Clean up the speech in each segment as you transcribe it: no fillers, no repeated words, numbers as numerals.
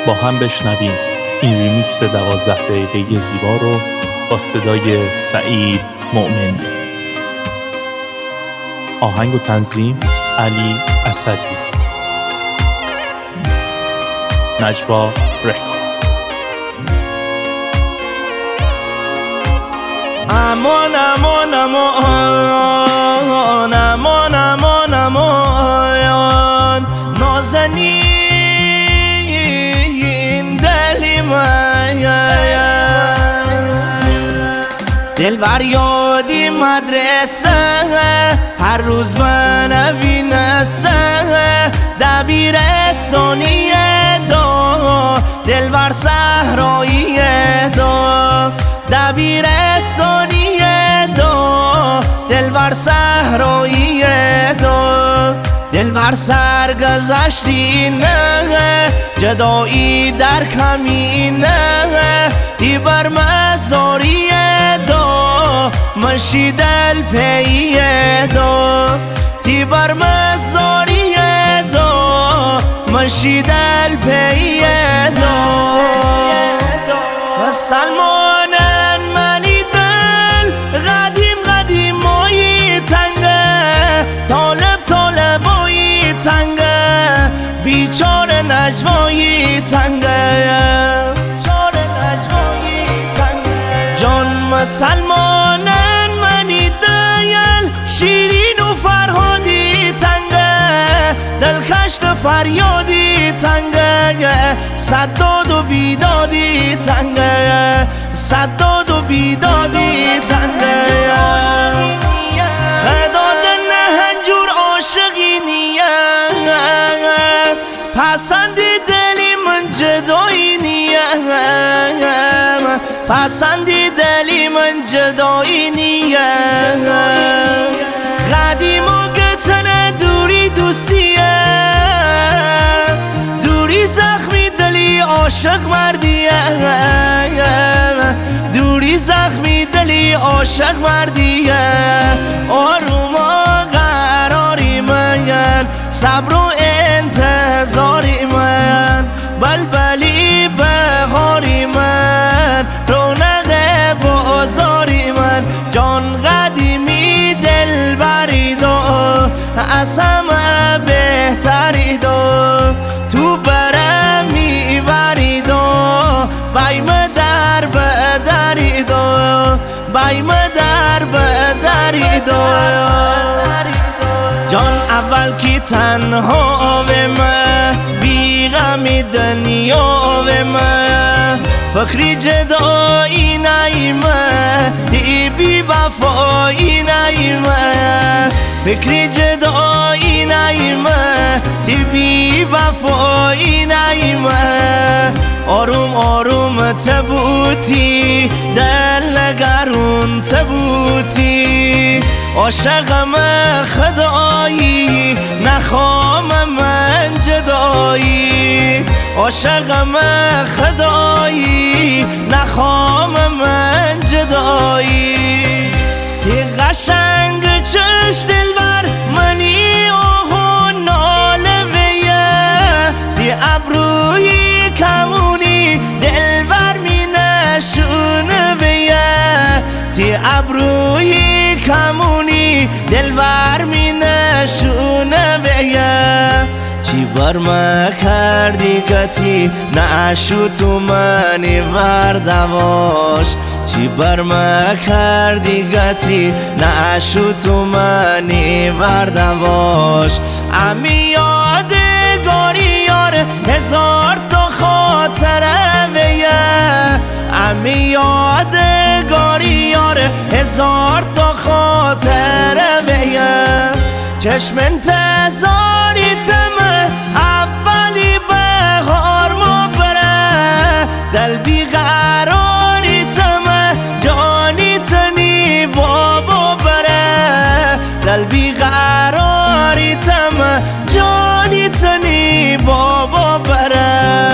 با هم بشنویم این ریمیکس 12 دقیقه‌ای زیبا رو با صدای سعید مؤمنی. آهنگ و تنظیم علی اسدی. نجوا رکورد. امان امان امان امان امان امان نازنین دلی من دلبر یادی مدرسه هر روز منوی نسه دبیرستانی دو دلبر صحرایی دو دبیرستانی دو دلبر صحرایی دو دلبر سرگذشتی نه جدایی در کمینه دی بر مزاری دو منشی دل پی دو دی بر مزاری دو منشی دل پی دو مسلمانن منی دل قدیم قدیم مایی تنگه طالب طالبایی تنگه بیچاره نجوایی تنگه چاره نجوایی تنگه جان مسلمانن منی دل شیرین و فرهادی تنگه دلخشت فریادی تنگه صداد و بیدادی تنگه صداد و بیدادی تنگه خدا دنه هنجور عاشقی نیه پسندی دلی من جدایی نیه پسندی دلی من جدایی نیه قدیم و گتنه دوری دوستیه دوری زخمی دلی عاشق مردیه دوری زخمی دلی عاشق مردیه آروما قراری من صبر و انتظاری من بلبلی بهاری من رونق بازاری من جان قدیمی دل برید و از همه بهتری دو تو برم میبرید و بایم در بدرید و بایم در بدرید و جان اول کی تنها و من بی غمی دنیا و من فکری جدایی نیمه دی بی وفایی نیمه فکری جدایی نیمه دی بی وفایی نیمه آروم آروم تبوتی دل نگرون تبوتی عاشقم خدایی نخوام من جدایی عاشقم خدایی نخوام من جدایی دی قشنگ چش دلبر منی اوه ناله ویه دی ابروی کمونی دلبر می نشونه ویه دی ابروی کمونی دلبر می نشونه ویه چی بر ما کردی کتی نعشو تو منی وردواش چی بر ما کردی کتی نعشو تو منی وردواش امی یادگاری یار هزار تا خاطره ویه امی یادگاری یار هزار تا خاطره ویه چشم انتظاری تمه اولی بهار ما بره دل بیقراری تمه جانی تنی بابا بره دل بیقراری تمه جانی تنی بابا بره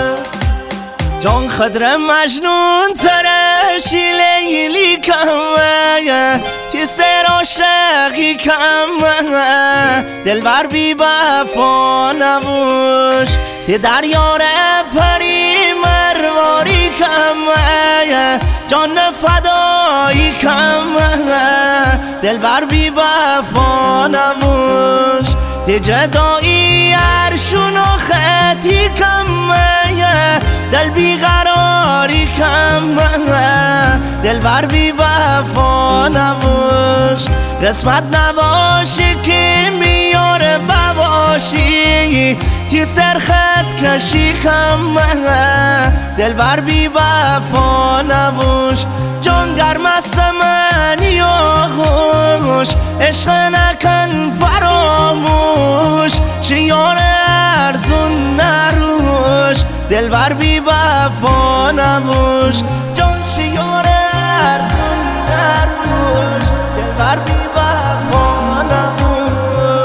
جان خدر مجنون ترشی لیلی کمه تی سر عاشقی کمه دلبر بی وفا نبوش تی در یار پری مرواری کمه جان فدایی کمه دل بر بی وفا نبوش تی جدایی عرشون و خطی کمه دل بی قراری کمه دل بر بی وفا نبوش قسمت نباشی که میار بباشی تی سرخط کشی کمه دل بر بی وفا نبوش جان گرم است منی آغوش عشق نکن فراموش شیار ارزون نروش دل بر بی وفا نبوش جان شیار ارزون نروش دل بر بی وفا نبوش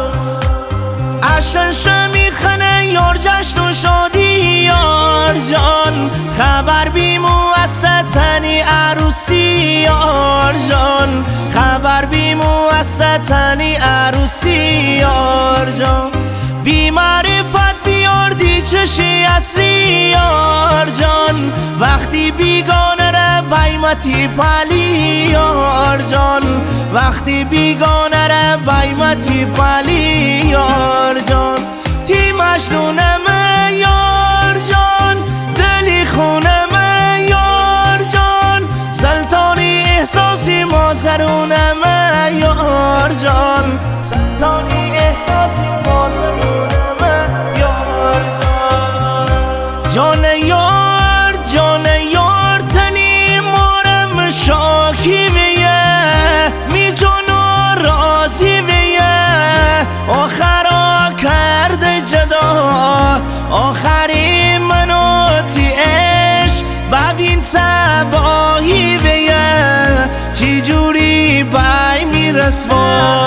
عشن شمی خنه یار جشن و شادی یار جان خبر بی موستنی عروسی یار جان خبر بی موستنی عروسی یار جان بی معرفت بیاردی چشی اصری یار جان وقتی بیگانه ره بیمتی پلی یار جان وقتی بیگانه ره بیمتی پلی یار جان تی مجنونم یار جان دلی خونم یار جان سلطانی احساسی مازرونم یار جان سلطانی احساسی مازرونم یار جان جان یار تنی مارم شاکی ویه می جانو رازی ویه آخرا کرده جدا آخری منو تی عشق ببین تباهی ویه چی جوری بای میرسوا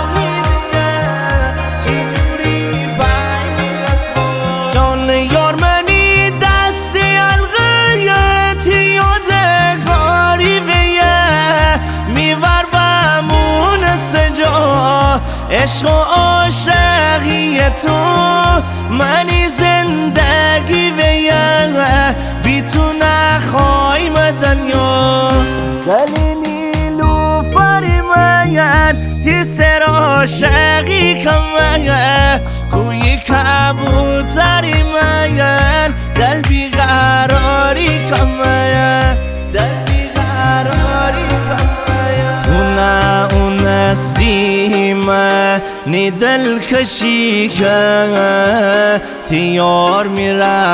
جان یار منی دستی الغیت یادگاری ویه میور بمون سجا عشق و عاشقی تو منی زندگی ویه بی تو نخوایم دنیا دلی نیلو فری مین تی سر عاشقی کمه کوی کبوتری مین دل بیقراری کمه دل بیقراری کمه تو نه اون نسیمه نی دل کشی که تی یار می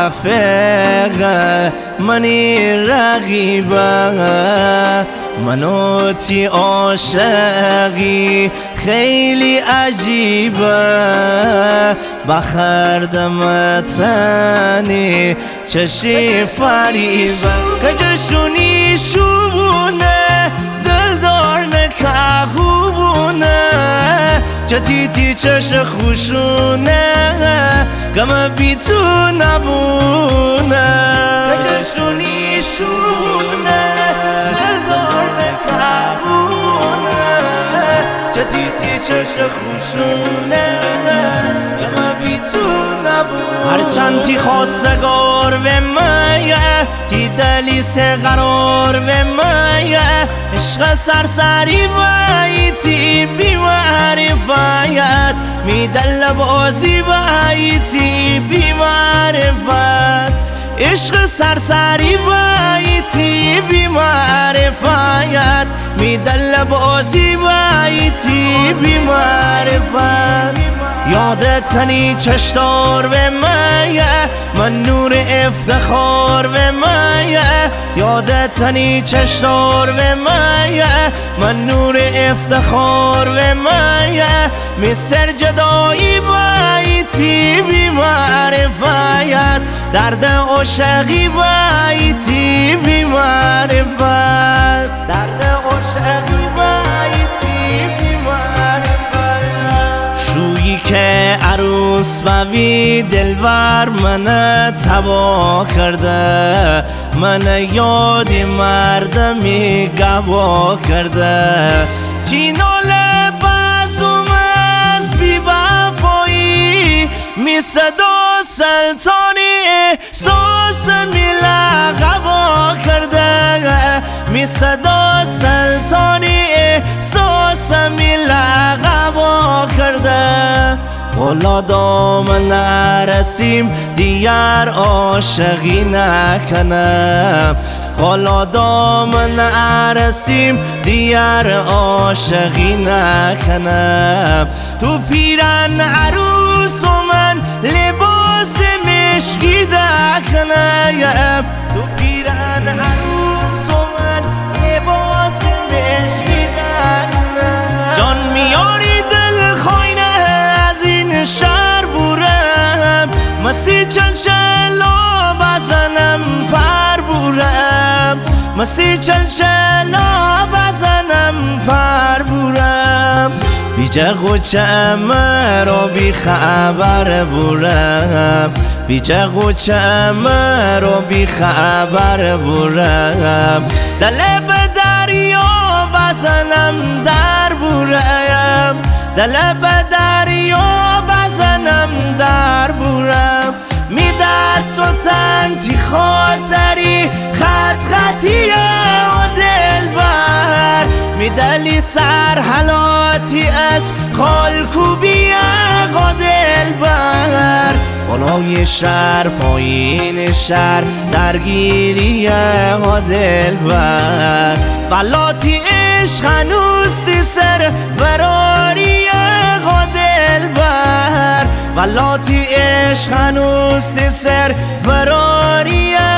رفقه منی رقیبه منو تی عاشقی خیلی عجیبه بخردمتنی چشی فریبه کجشونی شونه دلدار نکه خوبونه جتیتی چش خوشونه گم بی تو نبونه کجشونی شونه دلدار نکه خوبونه جتیتی چش خوشونه گم بی تو نبونه هرچند تی خواستگار و مایه تی دلی سه قرار و مایه عشق سرسری بایی تی بی معرفت می دل بازی بایی تی بی معرفت عشق سرسری بایی تی بی معرفت می دل بازی بایی تی بی معرفت یادتنی چشدار و مایه من نور افتخار و مایه یادتنی چشدار و مایه من نور افتخار و مایه مصر جدایی بایتی بی معرفت درد عاشقی بایتی بی معرفت درد عاشقی بایتی بی معرفت شویی که عروس بوی دلبر من تبا کرده من یادی مردمی گوا کرده جینال بازوم از بی وفایی می صدا سلطانی احساس لقبا کرده می صدا سلطانی احساس لقبا کرده حالا دام نرسیم دیگر عاشقی نکنم حالا دام نرسیم دیگر عاشقی نکنم تو پیرن عروس و من لباس مشکی دکنم تو پیرن عروس و من لباس مشکی دکنم جان میاری دل خوینه از این شهر بورم مسی چلچلا بزنم پر بورم مسی چلچلا بزنم پر بورم بی جغ و چمر و بی خبر بورم بی جغ و چمر و بی خبر بورم دل به دریا بزنم در بورم دل به دریا بزنم در بورم می دست و تنتی خاطری خط خطیه و دل بر می دلی سر حلاتی از خالکوبیه و دل بر بالای شهر پایین شهر درگیریه و دل بر بلاتی عشق هنوز سر فراریه و دل بر بلاتی عشق هنوز سر فراریه